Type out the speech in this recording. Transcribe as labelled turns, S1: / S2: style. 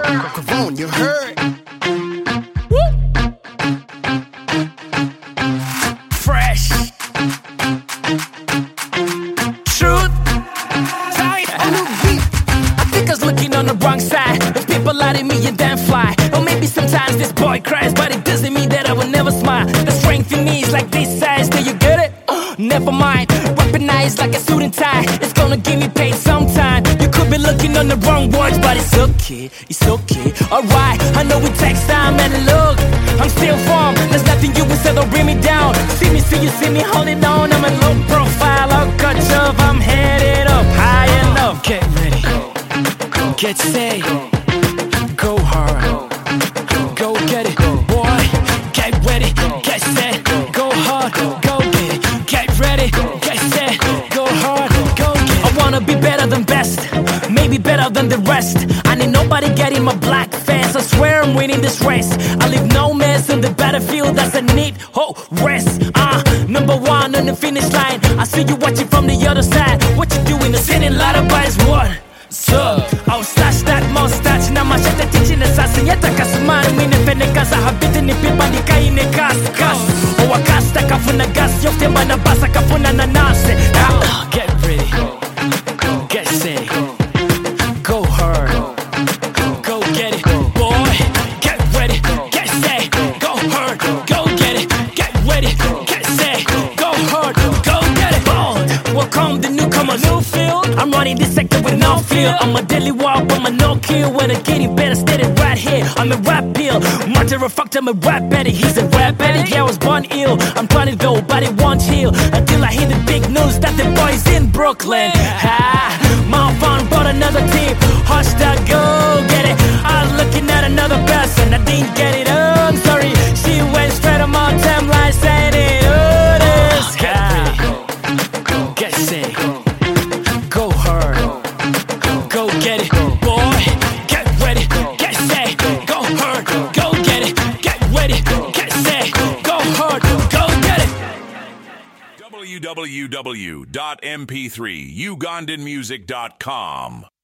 S1: Microphone, you heard? Fresh. Truth. I think I was looking on the wrong side. If people lie to me and then fly. Or maybe sometimes this boy cries, but it doesn't mean that I will never smile. The strength in me is like this size. Do you get it? Never mind. Weaponized like a suit and tie. It's gonna give me pain sometime. You could be looking on the wrong words, but it's okay. It's okay. Alright, I know it takes time, and look, I'm still firm. There's nothing you will say that'll bring me down. See me holding on. I'm a low profile, I'll cut up. I'm headed up high enough. Get ready, get set, go hard, go get it, boy. Get ready, get set, go hard, go get it. Get ready, get set, go hard, go get it. I wanna be better than best, maybe better than the rest. I need nobody getting my black face. I swear I'm winning this race. I leave no mess on the battlefield. That's a need, rest. Number one on the finish line. I see you watching from the other side. What you doing? The sitting ladder is what? So, I'll slash that mustache. Na machete teaching assassin. Yeta kasumari mine fene kasa. Habiti ni pipa ni kaine kas. O wakasta kafuna gas. Yofte mana basa kafuna nanase. Get ready, get set, go hard, go get it, boy. Get ready, get set, go hard, go get it. Get ready, get set, go hard, go get it. Bold, welcome the newcomers. New field, I'm running this sector with no feel. I'm a deadly wild, but my no kill. When I get it better, steady right here. I'm a rap pill, matter of fact, I'm a rap Betty. He's a rap Betty, yeah, I was born ill. I'm trying to go, but it won't heal until I hear the big news that the boys in Brooklyn. My phone bought another team. Hashtag go get it. I was looking at another person, I didn't get it. I'm sorry, she went straight on my timeline saying it. Get ready, get set, go hard, go get it, boy. Get ready, get set, go hard, go get it. Get ready, get set, go hard, go get it.
S2: www.mp3ugandanmusic.com